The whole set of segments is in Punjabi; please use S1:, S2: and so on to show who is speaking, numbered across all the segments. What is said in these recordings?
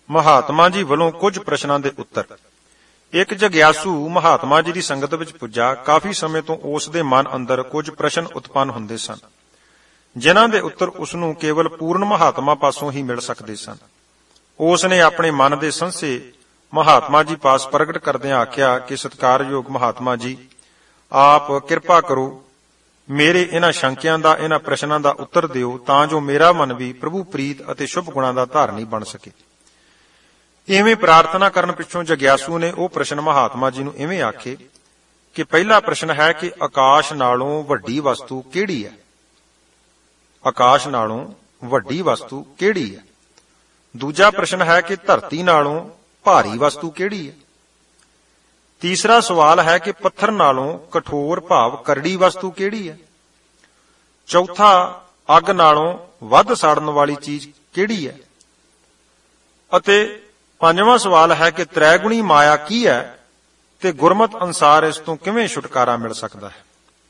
S1: ਮਹਾਤਮਾ ਜੀ ਵੱਲੋਂ ਕੁਝ ਪ੍ਰਸ਼ਨਾਂ ਦੇ ਉੱਤਰ। ਇੱਕ ਜਗਿਆਸੂ ਮਹਾਤਮਾ ਜੀ ਦੀ ਸੰਗਤ ਵਿੱਚ ਪੁੱਜਾ। ਕਾਫੀ ਸਮੇਂ ਤੋਂ ਉਸ ਦੇ ਮਨ ਅੰਦਰ ਕੁਝ ਪ੍ਰਸ਼ਨ ਉਤਪੰਨ ਹੁੰਦੇ ਸਨ, ਜਿਨ੍ਹਾਂ ਦੇ ਉੱਤਰ ਉਸਨੂੰ ਕੇਵਲ ਪੂਰਨ ਮਹਾਤਮਾ ਪਾਸੋਂ ਹੀ ਮਿਲ ਸਕਦੇ ਸਨ। ਉਸ ਨੇ ਆਪਣੇ ਮਨ ਦੇ ਸੰਸ਼ੇ ਮਹਾਤਮਾ ਜੀ ਪਾਸ ਪ੍ਰਗਟ ਕਰਦਿਆਂ ਆਖਿਆ ਕਿ ਸਤਿਕਾਰਯੋਗ ਮਹਾਤਮਾ ਜੀ, ਆਪ ਕਿਰਪਾ ਕਰੋ, ਮੇਰੇ ਇਹਨਾਂ ਸ਼ੰਕਿਆਂ ਦਾ, ਇਹਨਾਂ ਪ੍ਰਸ਼ਨਾਂ ਦਾ ਉੱਤਰ ਦਿਓ, ਤਾਂ ਜੋ ਮੇਰਾ ਮਨ ਵੀ ਪ੍ਰਭੂ ਪ੍ਰੀਤ ਅਤੇ ਸ਼ੁਭ ਗੁਣਾਂ ਦਾ ਧਾਰਨੀ ਬਣ ਸਕੇ। ਇਵੇਂ ਪ੍ਰਾਰਥਨਾ ਕਰਨ ਪਿੱਛੋਂ ਜਗਿਆਸੂ ਨੇ ਉਹ ਪ੍ਰਸ਼ਨ ਮਹਾਤਮਾ ਜੀ ਨੂੰ ਇਵੇਂ ਆਖੇ ਕਿ ਪਹਿਲਾ ਪ੍ਰਸ਼ਨ ਹੈ ਕਿ ਆਕਾਸ਼ ਨਾਲੋਂ ਵੱਡੀ ਵਸਤੂ ਕਿਹੜੀ ਹੈ? ਆਕਾਸ਼ ਨਾਲੋਂ ਵੱਡੀ ਵਸਤੂ ਕਿਹੜੀ ਹੈ? ਦੂਜਾ ਪ੍ਰਸ਼ਨ ਹੈ ਕਿ ਧਰਤੀ ਨਾਲੋਂ ਭਾਰੀ ਵਸਤੂ ਕਿਹੜੀ ਹੈ? ਤੀਸਰਾ ਸਵਾਲ ਹੈ ਕਿ ਪੱਥਰ ਨਾਲੋਂ ਕਠੋਰ ਭਾਵ ਕਰੜੀ ਵਸਤੂ ਕਿਹੜੀ ਹੈ? ਚੌਥਾ, ਅੱਗ ਨਾਲੋਂ ਵੱਧ ਸਾੜਨ ਵਾਲੀ ਚੀਜ਼ ਕਿਹੜੀ ਹੈ? ਅਤੇ ਪੰਜਵਾਂ ਸਵਾਲ ਹੈ ਕਿ ਤ੍ਰੈਗੁਣੀ ਮਾਇਆ ਕੀ ਹੈ ਤੇ ਗੁਰਮਤ ਅਨੁਸਾਰ ਇਸ ਤੋਂ ਕਿਵੇਂ ਛੁਟਕਾਰਾ ਮਿਲ ਸਕਦਾ ਹੈ?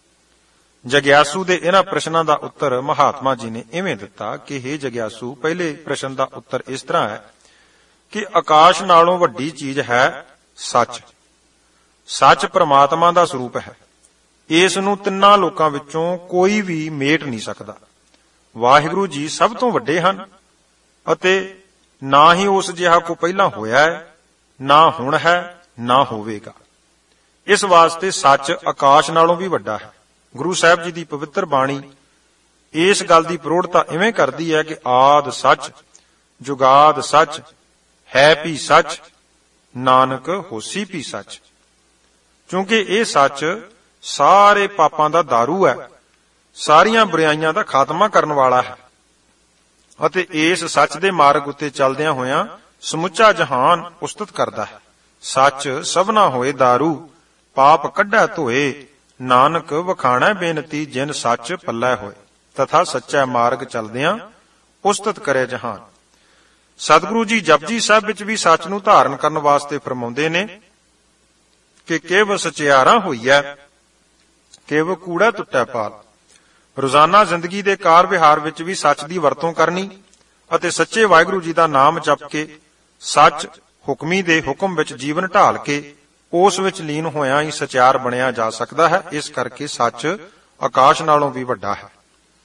S1: ਜਗਿਆਸੂ ਦੇ ਇਹਨਾਂ ਪ੍ਰਸ਼ਨਾਂ ਦਾ ਉੱਤਰ ਮਹਾਤਮਾ ਜੀ ਨੇ ਇਵੇਂ ਦਿੱਤਾ ਕਿ ਹੇ ਜਗਿਆਸੂ, ਪਹਿਲੇ ਪ੍ਰਸ਼ਨ ਦਾ ਉੱਤਰ ਇਸ ਤਰ੍ਹਾਂ ਹੈ ਕਿ ਆਕਾਸ਼ ਨਾਲੋਂ ਵੱਡੀ ਚੀਜ਼ ਹੈ ਸੱਚ। ਸੱਚ ਪ੍ਰਮਾਤਮਾ ਦਾ ਸਰੂਪ ਹੈ। ਇਸ ਨੂੰ ਤਿੰਨਾਂ ਲੋਕਾਂ ਵਿੱਚੋਂ ਕੋਈ ਵੀ ਮੇਟ ਨਹੀਂ ਸਕਦਾ। ਵਾਹਿਗੁਰੂ ਜੀ ਸਭ ਤੋਂ ਵੱਡੇ ਹਨ ਅਤੇ ਨਾ ਹੀ ਉਸ ਜਿਹਾ ਕੋ ਪਹਿਲਾਂ ਹੋਇਆ ਹੈ, ਨਾ ਹੁਣ ਹੈ, ਨਾ ਹੋਵੇਗਾ। ਇਸ ਵਾਸਤੇ ਸੱਚ ਆਕਾਸ਼ ਨਾਲੋਂ ਵੀ ਵੱਡਾ ਹੈ। ਗੁਰੂ ਸਾਹਿਬ ਜੀ ਦੀ ਪਵਿੱਤਰ ਬਾਣੀ ਇਸ ਗੱਲ ਦੀ ਪ੍ਰੋੜਤਾ ਇਵੇਂ ਕਰਦੀ ਹੈ ਕਿ ਆਦ ਸੱਚ, ਜੁਗਾਦ ਸੱਚ, ਹੈ ਵੀ ਸੱਚ, ਨਾਨਕ ਹੋਸੀ ਵੀ ਸੱਚ। ਕਿਉਂਕਿ ਇਹ ਸੱਚ ਸਾਰੇ ਪਾਪਾਂ ਦਾ ਦਾਰੂ ਹੈ, ਸਾਰੀਆਂ ਬੁਰਾਈਆਂ ਦਾ ਖਾਤਮਾ ਕਰਨ ਵਾਲਾ ਹੈ ਅਤੇ ਇਸ ਸੱਚ ਦੇ ਮਾਰਗ ਉੱਤੇ ਚੱਲਦਿਆਂ ਹੋਇਆਂ ਸਮੁੱਚਾ ਜਹਾਨ ਉਸਤਤ ਕਰਦਾ ਹੈ। ਸੱਚ ਸਭਨਾ ਹੋਏ ਦਾਰੂ, ਪਾਪ ਕੱਢੈ ਧੋਏ, ਨਾਨਕ ਵਖਾਣੈ ਬੇਨਤੀ, ਜਿਨ ਸੱਚ ਪੱਲੇ ਹੋਏ, ਤਥਾ ਸੱਚਾ ਮਾਰਗ ਚੱਲਦਿਆਂ ਉਸਤਤ ਕਰੇ ਜਹਾਨ। ਸਤਿਗੁਰੂ ਜੀ ਜਪਜੀ ਸਾਹਿਬ ਵਿੱਚ ਵੀ ਸੱਚ ਨੂੰ ਧਾਰਨ ਕਰਨ ਵਾਸਤੇ ਫਰਮਾਉਂਦੇ ਨੇ ਕਿ ਕੇਵ ਸਚਿਆਰਾ ਹੋਈਐ, ਕੇਵ ਕੂੜਾ ਟੁੱਟੈ ਪਾਲ। ਰੋਜ਼ਾਨਾ ਜ਼ਿੰਦਗੀ ਦੇ ਕਾਰ ਵਿਹਾਰ ਵਿੱਚ ਵੀ ਸੱਚ ਦੀ ਵਰਤੋਂ ਕਰਨੀ ਅਤੇ ਸੱਚੇ ਵਾਹਿਗੁਰੂ ਜੀ ਦਾ ਨਾਮ ਜਪ ਕੇ ਸੱਚ ਹੁਕਮੀ ਦੇ ਹੁਕਮ ਵਿੱਚ ਜੀਵਨ ਢਾਲ ਕੇ ਉਸ ਵਿੱਚ ਲੀਨ ਹੋਇਆਂ ਹੀ ਸਚਿਆਰ ਬਣਿਆ ਜਾ ਸਕਦਾ ਹੈ। ਇਸ ਕਰਕੇ ਸੱਚ ਆਕਾਸ਼ ਨਾਲੋਂ ਵੀ ਵੱਡਾ ਹੈ।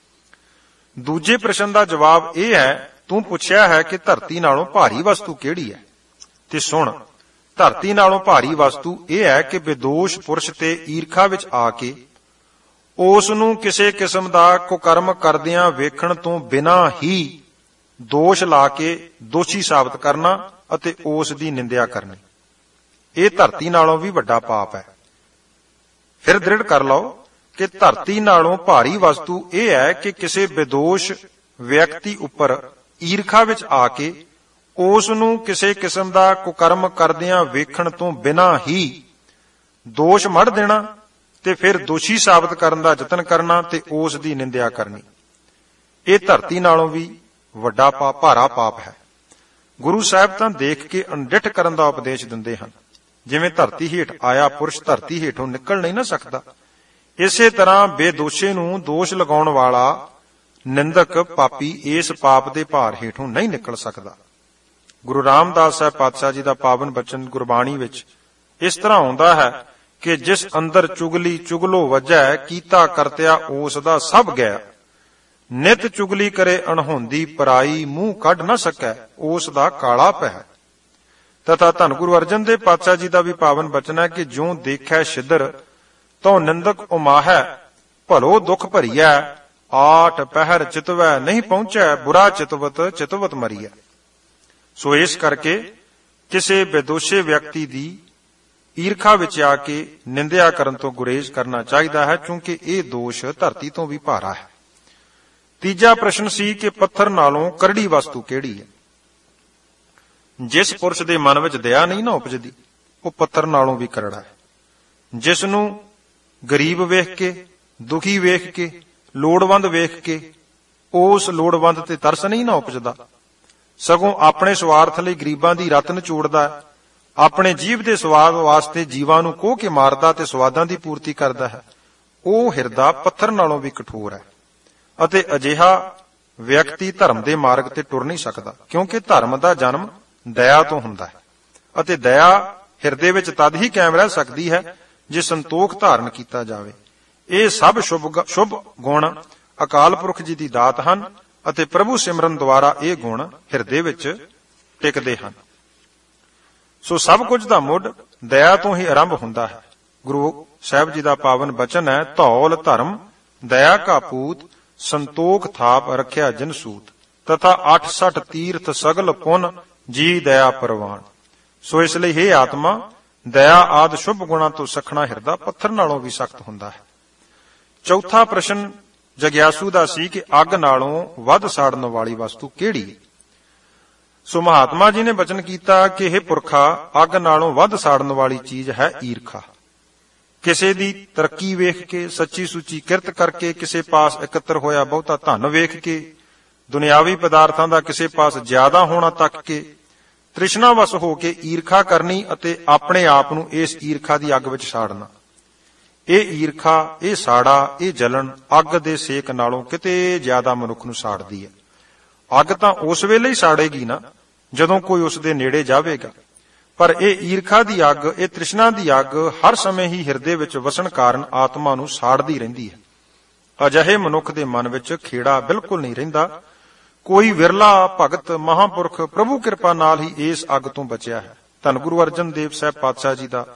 S1: ਦੂਜੇ ਪ੍ਰਸ਼ਨ ਦਾ ਜਵਾਬ ਇਹ ਹੈ, ਤੂੰ ਪੁੱਛਿਆ ਹੈ ਕਿ ਧਰਤੀ ਨਾਲੋਂ ਭਾਰੀ ਵਸਤੂ ਕਿਹੜੀ ਹੈ, ਤੇ ਸੁਣ, ਧਰਤੀ ਨਾਲੋਂ ਭਾਰੀ ਵਸਤੂ ਇਹ ਹੈ ਕਿ ਬੇਦੋਸ਼ ਪੁਰਸ਼ ਤੇ ਈਰਖਾ ਵਿੱਚ ਆ ਕੇ ਉਸ ਨੂੰ ਕਿਸੇ ਕਿਸਮ ਦਾ ਕੁਕਰਮ ਕਰਦਿਆਂ ਵੇਖਣ ਤੋਂ ਬਿਨਾਂ ਹੀ ਦੋਸ਼ ਲਾ ਕੇ ਦੋਸ਼ੀ ਸਾਬਤ ਕਰਨਾ ਅਤੇ ਉਸ ਦੀ ਨਿੰਦਿਆ ਕਰਨੀ, ਇਹ ਧਰਤੀ ਨਾਲੋਂ ਵੀ ਵੱਡਾ ਪਾਪ ਹੈ। ਫਿਰ ਦ੍ਰਿੜ ਕਰ ਲਓ ਕਿ ਧਰਤੀ ਨਾਲੋਂ ਭਾਰੀ ਵਸਤੂ ਇਹ ਹੈ ਕਿ ਕਿਸੇ ਬੇਦੋਸ਼ ਵਿਅਕਤੀ ਉੱਪਰ ਈਰਖਾ ਵਿੱਚ ਆ ਕੇ ਉਸ ਨੂੰ ਕਿਸੇ ਕਿਸਮ ਦਾ ਕੁਕਰਮ ਕਰਦਿਆਂ ਵੇਖਣ ਤੋਂ ਬਿਨਾਂ ਹੀ ਦੋਸ਼ ਮੜ ਦੇਣਾ ਤੇ ਫਿਰ ਦੋਸ਼ੀ ਸਾਬਤ ਕਰਨ ਦਾ ਯਤਨ ਕਰਨਾ ਤੇ ਉਸ ਦੀ ਨਿੰਦਿਆ ਕਰਨੀ, ਇਹ ਧਰਤੀ ਨਾਲੋਂ ਵੀ ਵੱਡਾ ਪਾਪ, ਭਾਰਾ ਪਾਪ ਹੈ। ਗੁਰੂ ਸਾਹਿਬ ਤਾਂ ਦੇਖ ਕੇ ਅਣਡਿੱਠ ਕਰਨ ਦਾ ਉਪਦੇਸ਼ ਦਿੰਦੇ ਹਨ। ਜਿਵੇਂ ਧਰਤੀ ਹੇਠ ਆਇਆ ਪੁਰਸ਼ ਧਰਤੀ ਹੇਠੋਂ ਨਿਕਲ ਨਹੀਂ ਨਾ ਸਕਦਾ, ਇਸੇ ਤਰ੍ਹਾਂ ਬੇਦੋਸ਼ੇ ਨੂੰ ਦੋਸ਼ ਲਗਾਉਣ ਵਾਲਾ ਨਿੰਦਕ ਪਾਪੀ ਇਸ ਪਾਪ ਦੇ ਭਾਰ ਹੇਠੋਂ ਨਹੀਂ ਨਿਕਲ ਸਕਦਾ। ਗੁਰੂ ਰਾਮਦਾਸ ਸਾਹਿਬ ਪਾਤਸ਼ਾਹ ਜੀ ਦਾ ਪਾਵਨ ਬਚਨ ਗੁਰਬਾਣੀ ਵਿੱਚ ਇਸ ਤਰ੍ਹਾਂ ਆਉਂਦਾ ਹੈ ਕਿ ਜਿਸ ਅੰਦਰ ਚੁਗਲੀ ਚੁਗਲੋ ਵਜੈ, ਕੀਤਾ ਕਰਤਿਆ ਉਸ ਦਾ ਸਭ ਗਿਆ, ਨਿਤ ਚੁਗਲੀ ਕਰੇ ਅਣਹੋਂਦੀ ਪਰਾਈ, ਮੂੰਹ ਕੱਢ ਨਾ ਸਕੈ ਉਸ ਦਾ ਕਾਲਾ ਪੈ। ਤਥਾ ਧੰਨ ਗੁਰੂ ਅਰਜਨ ਦੇਵ ਪਾਤਸ਼ਾਹ ਜੀ ਦਾ ਵੀ ਪਾਵਨ ਬਚਨ ਹੈ ਕਿ ਜਿਉ ਦੇਖੈ ਛਿਦਰ ਤਉ ਨਿੰਦਕ ਉਮਾਹੈ, ਭਲੋ ਦੁਖ ਭਰੀਐ, ਆਠ ਪਹਿਰ ਚਿਤਵੈ ਨਹੀਂ ਪਹੁੰਚੈ, ਬੁਰਾ ਚਿਤਵਤ ਚਿਤਵਤ ਮਰੀਐ। ਸੋ ਇਸ ਕਰਕੇ ਕਿਸੇ ਬੇਦੋਸ਼ੇ ਵਿਅਕਤੀ ਦੀ ਈਰਖਾ ਵਿੱਚ ਆ ਕੇ ਨਿੰਦਿਆ ਕਰਨ ਤੋਂ ਗੁਰੇਜ਼ ਕਰਨਾ ਚਾਹੀਦਾ ਹੈ, ਕਿਉਂਕਿ ਇਹ ਦੋਸ਼ ਧਰਤੀ ਤੋਂ ਵੀ ਭਾਰਾ ਹੈ। ਤੀਜਾ ਪ੍ਰਸ਼ਨ ਸੀ ਕਿ ਪੱਥਰ ਨਾਲੋਂ ਕਰੜੀ ਵਸਤੂ ਕਿਹੜੀ ਹੈ? ਜਿਸ ਪੁਰਸ਼ ਦੇ ਮਨ ਵਿੱਚ ਦਇਆ ਨਹੀਂ ਨਾ ਉਪਜਦੀ, ਉਹ ਪੱਥਰ ਨਾਲੋਂ ਵੀ ਕਰੜਾ ਹੈ। ਜਿਸ ਨੂੰ ਗਰੀਬ ਵੇਖ ਕੇ, ਦੁਖੀ ਵੇਖ ਕੇ, ਲੋੜਵੰਦ ਵੇਖ ਕੇ ਉਸ ਲੋੜਵੰਦ ਤੇ ਤਰਸ ਨਹੀਂ ਨਾ ਉਪਜਦਾ, ਸਗੋਂ ਆਪਣੇ ਸਵਾਰਥ ਲਈ ਗਰੀਬਾਂ ਦੀ ਰੱਤ ਨਿਚੋੜਦਾ ਹੈ, ਆਪਣੇ ਜੀਵ ਦੇ ਸਵਾਦ ਵਾਸਤੇ ਜੀਵਾਂ ਨੂੰ ਕੋਹ ਕੇ ਮਾਰਦਾ ਤੇ ਸਵਾਦਾਂ ਦੀ ਪੂਰਤੀ ਕਰਦਾ ਹੈ, ਉਹ ਹਿਰਦਾ ਪੱਥਰ ਨਾਲੋਂ ਵੀ ਕਠੋਰ ਹੈ। ਅਤੇ ਅਜਿਹਾ ਵਿਅਕਤੀ ਧਰਮ ਦੇ ਮਾਰਗ ਤੇ ਟੁਰ ਨਹੀਂ ਸਕਦਾ, ਕਿਉਂਕਿ ਧਰਮ ਦਾ ਜਨਮ ਦਇਆ ਤੋਂ ਹੁੰਦਾ ਹੈ, ਅਤੇ ਦਇਆ ਹਿਰਦੇ ਵਿੱਚ ਤਦ ਹੀ ਕਾਇਮ ਰਹਿ ਸਕਦੀ ਹੈ ਜੇ ਸੰਤੋਖ ਧਾਰਨ ਕੀਤਾ ਜਾਵੇ। ਇਹ ਸਭ ਸ਼ੁਭ ਗੁਣ ਅਕਾਲ ਪੁਰਖ ਜੀ ਦੀ ਦਾਤ ਹਨ ਅਤੇ ਪ੍ਰਭੂ ਸਿਮਰਨ ਦੁਆਰਾ ਇਹ ਗੁਣ ਹਿਰਦੇ ਵਿੱਚ ਟਿਕਦੇ ਹਨ। ਸੋ ਸਭ ਕੁਝ ਦਾ ਮੁੱਢ ਦਇਆ ਤੋਂ ਹੀ ਆਰੰਭ ਹੁੰਦਾ ਹੈ। ਗੁਰੂ ਸਾਹਿਬ ਜੀ ਦਾ ਪਾਵਨ ਬਚਨ ਹੈ, ਧੌਲ ਧਰਮ ਦਇਆ ਕਾ ਪੂਤ, ਸੰਤੋਖ ਥਾਪ ਰੱਖਿਆ ਜਿਨ ਸੂਤ, ਤਥਾ 68 ਤੀਰਥ ਸਗਲ ਪੁੰਨ ਜੀ ਦਇਆ ਪ੍ਰਵਾਨ। ਸੋ ਇਸ ਲਈ ਇਹ ਆਤਮਾ ਦਇਆ ਆਦਿ ਸ਼ੁਭ ਗੁਣਾਂ ਤੋਂ ਸਖਣਾ ਹਿਰਦਾ ਪੱਥਰ ਨਾਲੋਂ ਵੀ ਸਖਤ ਹੁੰਦਾ ਹੈ। ਚੌਥਾ ਪ੍ਰਸ਼ਨ ਜਗਿਆਸੂ ਦਾ ਸੀ ਕਿ ਅੱਗ ਨਾਲੋਂ ਵੱਧ ਸਾੜਨ ਵਾਲੀ ਵਸਤੂ ਕਿਹੜੀ ਹੈ। ਸੋ ਮਹਾਤਮਾ ਜੀ ਨੇ ਬਚਨ ਕੀਤਾ ਕਿ ਇਹ ਪੁਰਖਾ, ਅੱਗ ਨਾਲੋਂ ਵੱਧ ਸਾੜਨ ਵਾਲੀ ਚੀਜ਼ ਹੈ ਈਰਖਾ। ਕਿਸੇ ਦੀ ਤਰੱਕੀ ਵੇਖ ਕੇ, ਸੱਚੀ ਸੁੱਚੀ ਕਿਰਤ ਕਰਕੇ, ਕਿਸੇ ਪਾਸ ਇਕੱਤਰ ਹੋਇਆ ਬਹੁਤਾ ਧਨ ਵੇਖ ਕੇ, ਦੁਨਿਆਵੀ ਪਦਾਰਥਾਂ ਦਾ ਕਿਸੇ ਪਾਸ ਜ਼ਿਆਦਾ ਹੋਣਾ ਤੱਕ ਕੇ ਤ੍ਰਿਸ਼ਨਾ ਵਸ ਹੋ ਕੇ ਈਰਖਾ ਕਰਨੀ ਅਤੇ ਆਪਣੇ ਆਪ ਨੂੰ ਇਸ ਈਰਖਾ ਦੀ ਅੱਗ ਵਿੱਚ ਸਾੜਨਾ। ਇਹ ਈਰਖਾ, ਇਹ ਸਾੜਾ, ਇਹ ਜਲਨ ਅੱਗ ਦੇ ਸੇਕ ਨਾਲੋਂ ਕਿਤੇ ਜ਼ਿਆਦਾ ਮਨੁੱਖ ਨੂੰ ਸਾੜਦੀ ਹੈ। ਅੱਗ ਤਾਂ ਉਸ ਵੇਲੇ ਹੀ ਸਾੜੇਗੀ ਨਾ ਜਦੋਂ ਕੋਈ ਉਸ ਦੇ ਨੇੜੇ ਜਾਵੇਗਾ, ਪਰ ਇਹ ਈਰਖਾ ਦੀ ਅੱਗ, ਇਹ ਤ੍ਰਿਸ਼ਨਾ ਦੀ ਅੱਗ ਹਰ ਸਮੇਂ ਹੀ ਹਿਰਦੇ ਵਿੱਚ ਵਸਣ ਕਾਰਨ ਆਤਮਾ ਨੂੰ ਸਾੜਦੀ ਰਹਿੰਦੀ ਹੈ। ਅਜਿਹੇ ਮਨੁੱਖ ਦੇ ਮਨ ਵਿੱਚ ਖੇੜਾ ਬਿਲਕੁਲ ਨਹੀਂ ਰਹਿੰਦਾ। ਕੋਈ ਵਿਰਲਾ ਭਗਤ ਮਹਾਂਪੁਰਖ ਪ੍ਰਭੂ ਕਿਰਪਾ ਨਾਲ ਹੀ ਇਸ ਅੱਗ ਤੋਂ ਬਚਿਆ ਹੈ। ਧੰਨ ਗੁਰੂ ਅਰਜਨ ਦੇਵ ਸਾਹਿਬ ਪਾਤਸ਼ਾਹ ਜੀ ਦਾ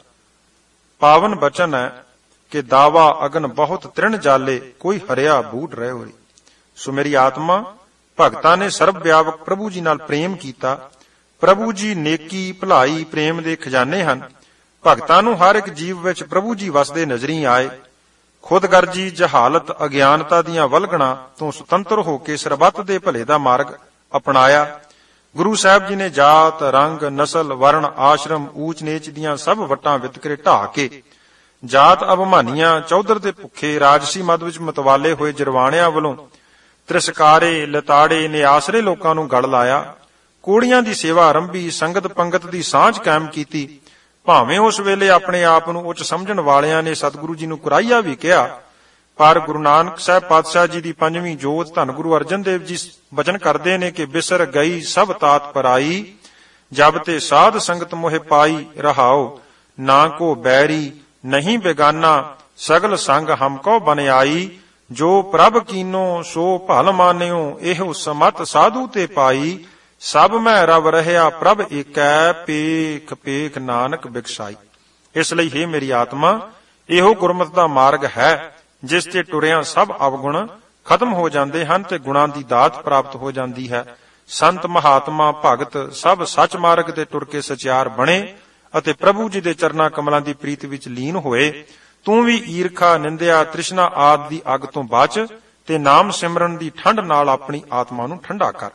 S1: ਪਾਵਨ ਬਚਨ ਹੈ ਕਿ ਦਾਵਾ ਅਗਨ ਬਹੁਤ ਤ੍ਰਿਣ ਜਾਲੇ, ਕੋਈ ਹਰਿਆ ਬੂਟ ਰਹਿ ਹੋਰੀ। ਸੋ ਮੇਰੀ ਆਤਮਾ ਭਗਤਾਂ ਨੇ ਸਰਬ ਵਿਆਪਕ ਪ੍ਰਭੂ ਜੀ ਨਾਲ ਪ੍ਰੇਮ ਕੀਤਾ। ਪ੍ਰਭੂ ਜੀ ਨੇਕੀ, ਭਲਾਈ, ਪ੍ਰੇਮ ਦੇ ਖਜ਼ਾਨੇ ਹਨ। ਭਗਤਾਂ ਨੂੰ ਹਰ ਇੱਕ ਜੀਵ ਵਿੱਚ ਪ੍ਰਭੂ ਜੀ ਵਸਦੇ ਨਜ਼ਰੀ ਆਏ। ਖੁਦਗਰਜੀ, ਜਹਾਲਤ, ਅਗਿਆਨਤਾ ਦੀਆਂ ਵਲਗਣਾ ਤੋਂ ਸੁਤੰਤਰ ਹੋ ਕੇ ਸਰਬੱਤ ਦੇ ਭਲੇ ਦਾ ਮਾਰਗ ਅਪਣਾਇਆ। ਗੁਰੂ ਸਾਹਿਬ ਜੀ ਨੇ ਜਾਤ, ਰੰਗ, ਨਸਲ, ਵਰਣ, ਆਸ਼ਰਮ, ਊਚ ਨੀਚ ਦੀਆਂ ਸਭ ਵੱਟਾਂ ਵਿਤਕਰੇ ਢਾਹ ਕੇ ਜਾਤ ਅਭਿਮਾਨੀਆਂ, ਚੌਧਰ ਦੇ ਭੁੱਖੇ, ਰਾਜਸੀ ਮਦ ਵਿੱਚ ਮਤਵਾਲੇ ਹੋਏ ਜਰਵਾਣਿਆਂ ਵੱਲੋਂ ਤ੍ਰਿਸਕਾਰੇ, ਲਤਾੜੇ, ਨਿਆਸਰੇ ਲੋਕਾਂ ਨੂੰ ਗਲ ਲਾਇਆ। ਕੋੜੀਆਂ ਦੀ ਸੇਵਾ ਆਰੰਭੀ, ਸੰਗਤ ਪੰਗਤ ਦੀ ਸਾਂਝ ਕਾਇਮ ਕੀਤੀ। ਭਾਵੇਂ ਉਸ ਵੇਲੇ ਆਪਣੇ ਆਪ ਨੂੰ ਉੱਚ ਸਮਝਣ ਵਾਲਿਆਂ ਨੇ ਸਤਿਗੁਰੂ ਜੀ ਨੂੰ ਕੁਰਾਈਆ ਵੀ ਕਿਹਾ, ਪਰ ਗੁਰੂ ਨਾਨਕ ਸਾਹਿਬ ਪਾਤਸ਼ਾਹ ਜੀ ਦੀ ਪੰਜਵੀਂ ਜੋਤ ਧੰਨ ਗੁਰੂ ਅਰਜਨ ਦੇਵ ਜੀ ਬਚਨ ਕਰਦੇ ਨੇ ਕਿ ਬਿਸਰ ਗਈ ਸਭ ਤਾਤ ਪਰਾਈ, ਜਬ ਤੇ ਸਾਧ ਸੰਗਤ ਮੋਹਿ ਪਾਈ, ਰਹਾਓ ਨਾ ਕੋ ਬੈਰੀ ਨਹੀਂ ਬੇਗਾਨਾ, ਸਗਲ ਸੰਗ ਹਮਕੋ ਬਨ ਆਈ, ਜੋ ਪ੍ਰਭ ਕੀਨੋ ਸੋ ਭਲ ਮਾਨਿਓ, ਇਹੋ ਸਮਤ ਸਾਧੂ ਤੇ ਪਾਈ, ਸਭ ਮੈਂ ਰਵ ਰਹਿਆ ਪ੍ਰਭ ਏਕੈ, ਪੇਖ ਪੇਖ ਨਾਨਕ ਬਿਕਸਾਈ। ਇਸ ਲਈ ਹੈ ਮੇਰੀ ਆਤਮਾ, ਇਹੋ ਗੁਰਮਤਿ ਦਾ ਮਾਰਗ ਹੈ ਜਿਸ ਤੇ ਟੁਰਿਆਂ ਸਭ ਅਵਗੁਣ ਖਤਮ ਹੋ ਜਾਂਦੇ ਹਨ ਤੇ ਗੁਣਾਂ ਦੀ ਦਾਤ ਪ੍ਰਾਪਤ ਹੋ ਜਾਂਦੀ ਹੈ। ਸੰਤ ਮਹਾਤਮਾ ਭਗਤ ਸਭ ਸੱਚ ਮਾਰਗ ਤੇ ਟੁਰ ਕੇ ਸਚਿਆਰ ਬਣੇ ਅਤੇ ਪ੍ਰਭੂ ਜੀ ਦੇ ਚਰਨਾਂ ਕਮਲਾਂ ਦੀ ਪ੍ਰੀਤ ਵਿੱਚ ਲੀਨ ਹੋਏ। ਤੂੰ ਵੀ ਈਰਖਾ, ਨਿੰਦਿਆ, ਤ੍ਰਿਸ਼ਨਾ ਆਦਿ ਦੀ ਅੱਗ ਤੋਂ ਬਚ ਤੇ ਨਾਮ ਸਿਮਰਨ ਦੀ ਠੰਡ ਨਾਲ ਆਪਣੀ ਆਤਮਾ ਨੂੰ ਠੰਡਾ ਕਰ।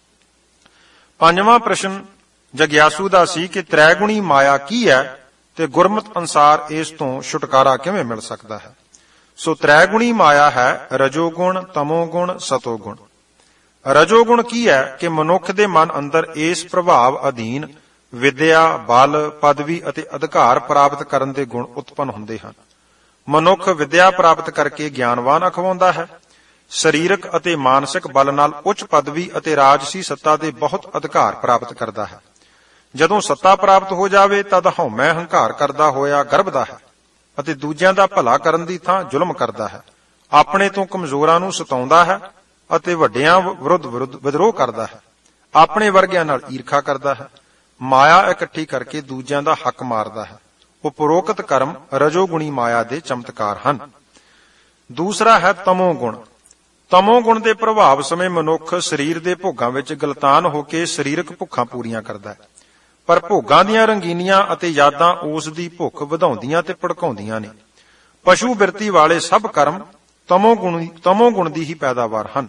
S1: ਪੰਜਵਾਂ ਪ੍ਰਸ਼ਨ ਜਗਿਆਸੂ ਦਾ ਸੀ ਕਿ ਤ੍ਰੈਗੁਣੀ ਮਾਇਆ ਕੀ ਹੈ ਤੇ ਗੁਰਮਤਿ ਅਨੁਸਾਰ ਇਸ ਤੋਂ ਛੁਟਕਾਰਾ ਕਿਵੇਂ ਮਿਲ ਸਕਦਾ ਹੈ। ਸੋ ਤ੍ਰੈਗੁਣੀ ਮਾਇਆ ਹੈ ਰਜੋਗੁਣ, ਤਮੋਗੁਣ, ਸਤੋਗੁਣ। ਰਜੋਗੁਣ ਕੀ ਹੈ ਕਿ ਮਨੁੱਖ ਦੇ ਮਨ ਅੰਦਰ ਇਸ ਪ੍ਰਭਾਵ ਅਧੀਨ ਵਿਦਿਆ, ਬਲ, ਪਦਵੀ ਅਤੇ ਅਧਿਕਾਰ ਪ੍ਰਾਪਤ ਕਰਨ ਦੇ ਗੁਣ ਉਤਪੰਨ ਹੁੰਦੇ ਹਨ। ਮਨੁੱਖ ਵਿਦਿਆ ਪ੍ਰਾਪਤ ਕਰਕੇ ਗਿਆਨਵਾਨ ਅਖਵਾਉਂਦਾ ਹੈ। ਸਰੀਰਕ ਅਤੇ ਮਾਨਸਿਕ ਬਲ ਨਾਲ ਉੱਚ ਪਦਵੀ ਅਤੇ ਰਾਜਸੀ ਸੱਤਾ ਦੇ ਬਹੁਤ ਅਧਿਕਾਰ ਪ੍ਰਾਪਤ ਕਰਦਾ ਹੈ। ਜਦੋਂ ਸੱਤਾ ਪ੍ਰਾਪਤ ਹੋ ਜਾਵੇ ਤਦ ਹਉਮੈ ਹੰਕਾਰ ਕਰਦਾ ਹੋਇਆ ਗਰਭਦਾ ਹੈ ਅਤੇ ਦੂਜਿਆਂ ਦਾ ਭਲਾ ਕਰਨ ਦੀ ਥਾਂ ਜ਼ੁਲਮ ਕਰਦਾ ਹੈ। ਆਪਣੇ ਤੋਂ ਕਮਜ਼ੋਰਾਂ ਨੂੰ ਸਤਾਉਂਦਾ ਹੈ ਅਤੇ ਵੱਡਿਆਂ ਵਿਰੁੱਧ ਵਿਦਰੋਹ ਕਰਦਾ ਹੈ। ਆਪਣੇ ਵਰਗਿਆਂ ਨਾਲ ਈਰਖਾ ਕਰਦਾ ਹੈ। ਮਾਇਆ ਇਕੱਠੀ ਕਰਕੇ ਦੂਜਿਆਂ ਦਾ ਹੱਕ ਮਾਰਦਾ ਹੈ। ਉਪਰੋਕਤ ਕਰਮ ਰਜੋਗੁਣੀ ਮਾਇਆ ਦੇ ਚਮਤਕਾਰ ਹਨ। ਦੂਸਰਾ ਹੈ ਤਮੋ ਗੁਣ। ਤਮੋ ਗੁਣ ਦੇ ਪ੍ਰਭਾਵ ਸਮੇਂ ਮਨੁੱਖ ਸਰੀਰ ਦੇ ਭੋਗਾਂ ਵਿੱਚ ਗਲਤਾਨ ਹੋ ਕੇ ਸਰੀਰਕ ਭੁੱਖਾਂ ਪੂਰੀਆਂ ਕਰਦਾ ਹੈ, ਪਰ ਭੋਗਾਂ ਦੀਆਂ ਰੰਗੀਨੀਆਂ ਅਤੇ ਯਾਦਾਂ ਉਸ ਦੀ ਭੁੱਖ ਵਧਾਉਂਦੀਆਂ ਤੇ ਭੜਕਾਉਂਦੀਆਂ ਨੇ। ਪਸ਼ੂ ਬਿਰਤੀ ਵਾਲੇ ਸਭ ਕਰਮ ਤਮੋ ਗੁਣ ਦੀ ਹੀ ਪੈਦਾਵਾਰ ਹਨ।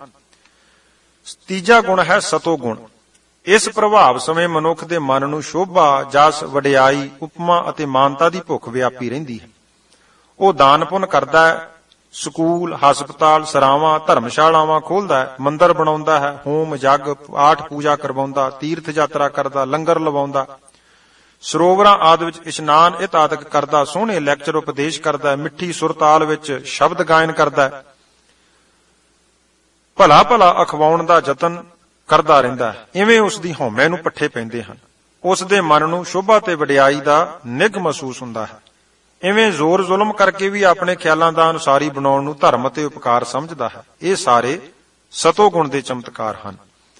S1: ਤੀਜਾ ਗੁਣ ਹੈ ਸਤੋ ਗੁਣ। ਇਸ ਪ੍ਰਭਾਵ ਸਮੇਂ ਮਨੁੱਖ ਦੇ ਮਨ ਨੂੰ ਸ਼ੋਭਾ, ਜਸ, ਵਡਿਆਈ, ਉਪਮਾ ਅਤੇ ਮਾਨਤਾ ਦੀ ਭੁੱਖ ਵਿਆਪੀ ਰਹਿੰਦੀ ਹੈ। ਉਹ ਦਾਨ ਪੁੰਨ ਕਰਦਾ ਹੈ, ਸਕੂਲ, ਹਸਪਤਾਲ, ਸਰਾਵਾਂ, ਧਰਮਸ਼ਾਲਾਵਾਂ ਖੋਲ੍ਹਦਾ ਹੈ, ਮੰਦਰ ਬਣਾਉਂਦਾ ਹੈ, ਹੋਮ ਜੱਗ, ਪਾਠ ਪੂਜਾ ਕਰਵਾਉਂਦਾ, ਤੀਰਥ ਯਾਤਰਾ ਕਰਦਾ, ਲੰਗਰ ਲਵਾਉਂਦਾ, ਸਰੋਵਰਾਂ ਆਦਿ ਵਿੱਚ ਇਸ਼ਨਾਨ ਇਤਆਦਿਕ ਕਰਦਾ, ਸੋਹਣੇ ਲੈਕਚਰ ਉਪਦੇਸ਼ ਕਰਦਾ, ਮਿੱਠੀ ਸੁਰਤਾਲ ਵਿੱਚ ਸ਼ਬਦ ਗਾਇਨ ਕਰਦਾ, ਭਲਾ ਅਖਵਾਉਣ ਦਾ ਯਤਨ ਕਰਦਾ ਰਹਿੰਦਾ ਹੈ। ਇਵੇਂ ਉਸ ਦੀ ਹਉਮੈ ਨੂੰ ਪੱਠੇ ਪੈਂਦੇ ਹਨ। ਉਸ ਦੇ ਮਨ ਨੂੰ ਸ਼ੋਭਾ ਤੇ ਵਡਿਆਈ ਦਾ ਨਿੱਘ ਮਹਿਸੂਸ ਹੁੰਦਾ ਹੈ। ਇਵੇਂ ਜ਼ੋਰ ਜ਼ੁਲਮ ਕਰਕੇ ਵੀ ਆਪਣੇ ਖਿਆਲਾਂ ਦਾ ਅਨੁਸਾਰੀ ਬਣਾਉਣ ਨੂੰ ਧਰਮ ਅਤੇ ਉਪਕਾਰ ਸਮਝਦਾ ਹੈ। ਇਹ ਸਾਰੇ ਸਤੋ ਗੁਣ ਦੇ ਚਮਤਕਾਰ ਹਨ।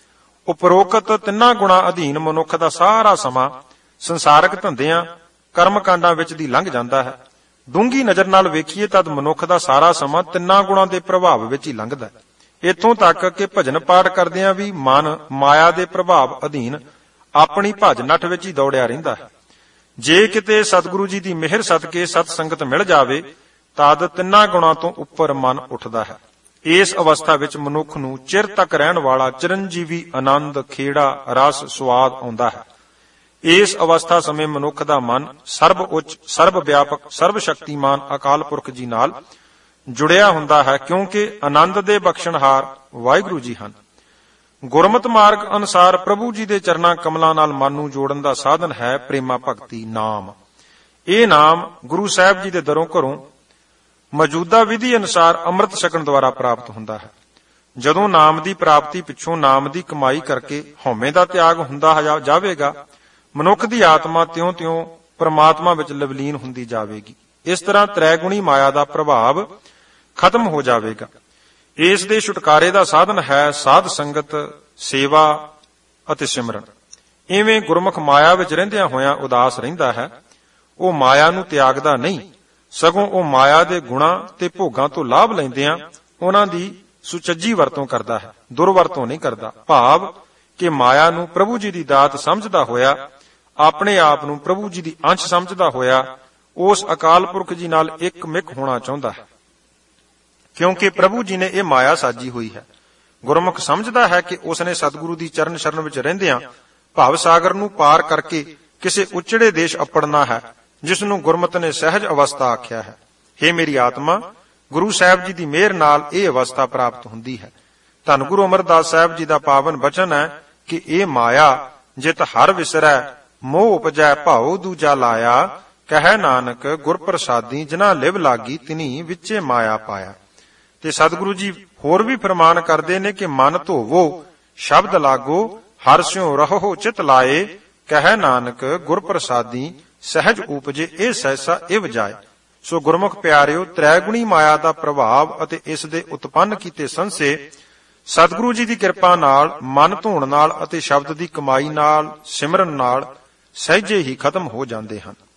S1: ਉਪਰੋਕਤ ਤਿੰਨਾਂ ਗੁਣਾਂ ਅਧੀਨ ਮਨੁੱਖ ਦਾ ਸਾਰਾ ਸਮਾਂ ਸੰਸਾਰਕ ਧੰਦਿਆਂ ਕਰਮਕਾਂਡਾਂ ਵਿੱਚ ਦੀ ਲੰਘ ਜਾਂਦਾ ਹੈ। ਡੂੰਘੀ ਨਜ਼ਰ ਨਾਲ ਵੇਖੀਏ ਤਦ ਮਨੁੱਖ ਦਾ ਸਾਰਾ ਸਮਾਂ ਤਿੰਨਾਂ ਗੁਣਾਂ ਦੇ ਪ੍ਰਭਾਵ ਵਿੱਚ ਹੀ ਲੰਘਦਾ ਹੈ। ਇੱਥੋਂ ਤੱਕ ਕਿ ਭਜਨ ਪਾਠ ਕਰਦਿਆਂ ਵੀ ਮਨ ਮਾਇਆ ਦੇ ਪ੍ਰਭਾਵ ਅਧੀਨ ਆਪਣੀ ਭਜ ਨੱਠ ਵਿੱਚ ਹੀ ਦੌੜਿਆ ਰਹਿੰਦਾ ਹੈ। ਜੇ ਕਿਤੇ ਸਤਿਗੁਰੂ ਜੀ ਦੀ ਮਿਹਰ ਸਦਕੇ ਸਤ ਸੰਗਤ ਮਿਲ ਜਾਵੇ ਤਦ ਤਿੰਨਾਂ ਗੁਣਾਂ ਤੋਂ ਉੱਪਰ ਮਨ ਉੱਠਦਾ ਹੈ। ਇਸ ਅਵਸਥਾ ਵਿੱਚ ਮਨੁੱਖ ਨੂੰ ਚਿਰ ਤੱਕ ਰਹਿਣ ਵਾਲਾ ਚਿਰੰਜੀਵੀ ਆਨੰਦ, ਖੇੜਾ, ਰਸ, ਸੁਆਦ ਆਉਂਦਾ ਹੈ। ਇਸ ਅਵਸਥਾ ਸਮੇਂ ਮਨੁੱਖ ਦਾ ਮਨ ਸਰਬ ਉੱਚ, ਸਰਬ ਵਿਆਪਕ, ਸਰਬ ਸ਼ਕਤੀਮਾਨ ਅਕਾਲ ਪੁਰਖ ਜੀ ਨਾਲ ਜੁੜਿਆ ਹੁੰਦਾ ਹੈ, ਕਿਉਂਕਿ ਆਨੰਦ ਦੇ ਬਖਸ਼ਣਹਾਰ ਵਾਹਿਗੁਰੂ ਜੀ ਹਨ। ਗੁਰਮਤਿ ਮਾਰਗ ਅਨੁਸਾਰ ਪ੍ਰਭੂ ਜੀ ਦੇ ਚਰਨਾਂ ਕਮਲਾਂ ਨਾਲ ਮਨ ਨੂੰ ਜੋੜਨ ਦਾ ਸਾਧਨ ਹੈ ਪ੍ਰੇਮਾ ਭਗਤੀ ਨਾਮ। ਇਹ ਨਾਮ ਗੁਰੂ ਸਾਹਿਬ ਜੀ ਦੇ ਦਰੋਂ ਘਰੋਂ ਮੌਜੂਦਾ ਵਿਧੀ ਅਨੁਸਾਰ ਅੰਮ੍ਰਿਤ ਛਕਣ ਦੁਆਰਾ ਪ੍ਰਾਪਤ ਹੁੰਦਾ ਹੈ। ਜਦੋਂ ਨਾਮ ਦੀ ਪ੍ਰਾਪਤੀ ਪਿੱਛੋਂ ਨਾਮ ਦੀ ਕਮਾਈ ਕਰਕੇ ਹਉਮੈ ਦਾ ਤਿਆਗ ਹੁੰਦਾ ਜਾਵੇਗਾ, ਮਨੁੱਖ ਦੀ ਆਤਮਾ ਤਿਉਂ-ਤਿਉਂ ਪਰਮਾਤਮਾ ਵਿੱਚ ਲਵਲੀਨ ਹੁੰਦੀ ਜਾਵੇਗੀ। ਇਸ ਤਰ੍ਹਾਂ ਤ੍ਰੈਗੁਣੀ ਮਾਇਆ ਦਾ ਪ੍ਰਭਾਵ ਖਤਮ ਹੋ ਜਾਵੇਗਾ। ਇਸ ਦੇ ਛੁਟਕਾਰੇ ਦਾ ਸਾਧਨ ਹੈ ਸਾਧ ਸੰਗਤ, ਸੇਵਾ ਅਤੇ ਸਿਮਰਨ। ਇਵੇਂ ਗੁਰਮੁਖ ਮਾਇਆ ਵਿੱਚ ਰਹਿੰਦਿਆਂ ਹੋਇਆਂ ਉਦਾਸ ਰਹਿੰਦਾ ਹੈ। ਉਹ ਮਾਇਆ ਨੂੰ ਤਿਆਗਦਾ ਨਹੀਂ, ਸਗੋਂ ਉਹ ਮਾਇਆ ਦੇ ਗੁਣਾਂ ਤੇ ਭੋਗਾਂ ਤੋਂ ਲਾਭ ਲੈਂਦਿਆਂ ਉਹਨਾਂ ਦੀ ਸੁਚੱਜੀ ਵਰਤੋਂ ਕਰਦਾ ਹੈ, ਦੁਰਵਰਤੋਂ ਨਹੀਂ ਕਰਦਾ। ਭਾਵ ਕਿ ਮਾਇਆ ਨੂੰ ਪ੍ਰਭੂ ਜੀ ਦੀ ਦਾਤ ਸਮਝਦਾ ਹੋਇਆ, ਆਪਣੇ ਆਪ ਨੂੰ ਪ੍ਰਭੂ ਜੀ ਦੀ ਅੰਸ਼ ਸਮਝਦਾ ਹੋਇਆ ਉਸ ਅਕਾਲ ਪੁਰਖ ਜੀ ਨਾਲ ਇੱਕ ਮਿਕ ਹੋਣਾ ਚਾਹੁੰਦਾ ਹੈ, ਕਿਉਂਕਿ ਪ੍ਰਭੂ ਜੀ ਨੇ ਇਹ ਮਾਇਆ ਸਾਜੀ ਹੋਈ ਹੈ। ਗੁਰਮੁਖ ਸਮਝਦਾ ਹੈ ਕਿ ਉਸਨੇ ਸਤਿਗੁਰੂ ਦੀ ਚਰਨ ਸ਼ਰਨ ਵਿੱਚ ਰਹਿੰਦਿਆਂ ਭਵ ਸਾਗਰ ਨੂੰ ਪਾਰ ਕਰਕੇ ਕਿਸੇ ਉੱਚੜੇ ਦੇਸ਼ ਅੱਪੜਨਾ ਹੈ, ਜਿਸ ਨੂੰ ਗੁਰਮਤਿ ਨੇ ਸਹਿਜ ਅਵਸਥਾ ਆਖਿਆ ਹੈ। ਹੇ ਮੇਰੀ ਆਤਮਾ, ਗੁਰੂ ਸਾਹਿਬ ਜੀ ਦੀ ਮਿਹਰ ਨਾਲ ਇਹ ਅਵਸਥਾ ਪ੍ਰਾਪਤ ਹੁੰਦੀ ਹੈ। ਧੰਨ ਗੁਰੂ ਅਮਰਦਾਸ ਸਾਹਿਬ ਜੀ ਦਾ ਪਾਵਨ ਬਚਨ ਹੈ ਕਿ ਇਹ ਮਾਇਆ ਜਿਤ ਹਰ ਵਿਸਰੈ, ਮੋਹ ਉਪਜੈ ਭਾਉ ਦੂਜਾ ਲਾਇਆ, ਕਹਿ ਨਾਨਕ ਗੁਰ ਪ੍ਰਸਾਦੀ ਜਿਨ੍ਹਾਂ ਲਿਵ ਲਾਗੀ ਤਿਨੀ ਵਿੱਚੇ ਮਾਇਆ ਪਾਇਆ। ਤੇ ਸਤਿਗੁਰੂ ਜੀ ਹੋਰ ਵੀ ਫਰਮਾਨ ਕਰਦੇ ਨੇ ਕਿ ਮਨ ਧੋਵੋ ਸ਼ਬਦ ਲਾਗੋ, ਹਰ ਸਿਉ ਰਹੋ ਚਿਤ ਲਾਏ, ਕਹਿ ਨਾਨਕ ਗੁਰ ਪ੍ਰਸਾਦੀ ਸਹਿਜ ਉਪਜੇ ਇਹ ਸਹਿਸਾ ਇਵ ਜਾਏ। ਸੋ ਗੁਰਮੁਖ ਪਿਆਰਿਓ, ਤ੍ਰੈਗੁਣੀ ਮਾਇਆ ਦਾ ਪ੍ਰਭਾਵ ਅਤੇ ਇਸ ਦੇ ਉਤਪੰਨ ਕੀਤੇ ਸੰਸੇ ਸਤਿਗੁਰੂ ਜੀ ਦੀ ਕਿਰਪਾ ਨਾਲ, ਮਨ ਧੋਣ ਨਾਲ ਅਤੇ ਸ਼ਬਦ ਦੀ ਕਮਾਈ ਨਾਲ, ਸਿਮਰਨ ਨਾਲ ਸਹਿਜੇ ਹੀ ਖਤਮ ਹੋ ਜਾਂਦੇ ਹਨ।